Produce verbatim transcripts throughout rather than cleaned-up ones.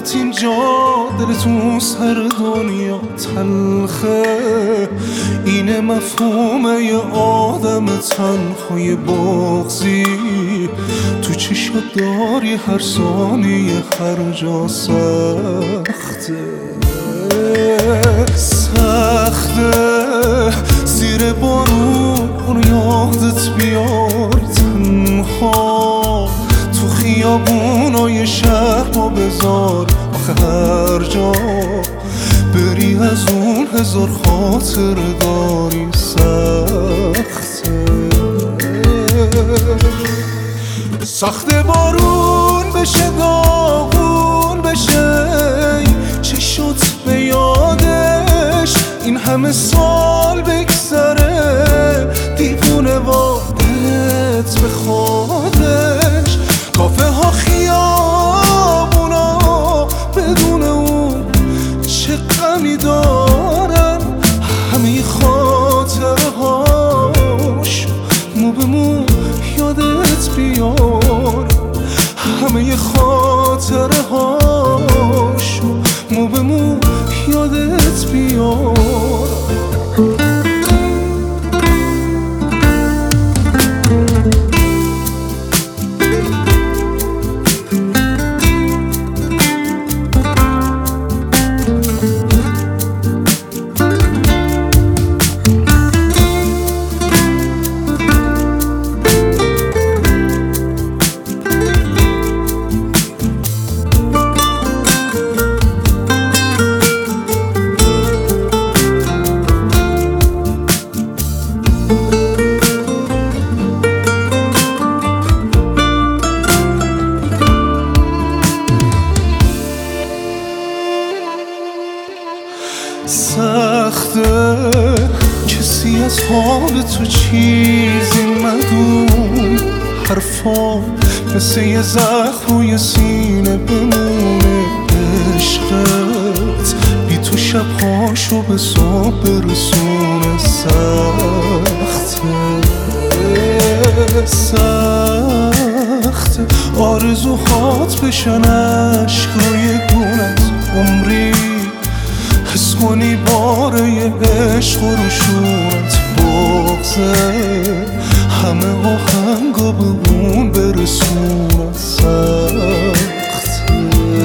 اینجا دل تو سر دنیا تلخه، اینه مفهومه یه آدم تنهای بغضی. تو چشم داری هر ثانیه هر جا سخته سخته زیر بارون یادت بیار تنها تو خیابونای شهر با بذار. آخه هر جا بری از اون هزار خاطر داری سخته سخته بارون بشه داغون بشه چشات به یادش این همه سال بگذره دیوونه وادت به خودش. کافه ها خیابونا بدون اون چه غمی دارن، همه خاطره هاش مو به مو یادت بیار، همه خاطره هاش مو به مو یادت بیار. سخته کسی از حال تو چیزی مدون، حرفا مثل یه زخم روی سینه بمونه. عشقت بی تو شبهاشو به صبح برسونه. سخته سخته آرزوهات بشن عشق روی گونت، عمری حس کنی باره یه عشق و روشونت بغزه، همه آهنگا به اون برسونت. سخته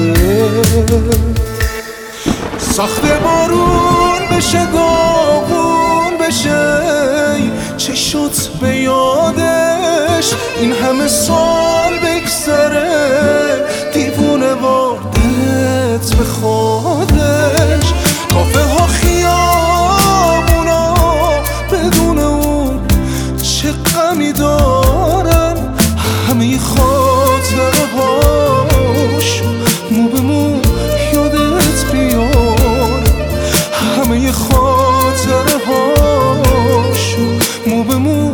سخته بارون بشه داغون بشه چشات به یادش این همه سال بگذره دیوونه وادت به خودش. کافه ها خیابونا بدون اون چه غمی دارن، همه خاطره هاش مو به مو یادت بیار، همه خاطره هاش مو به مو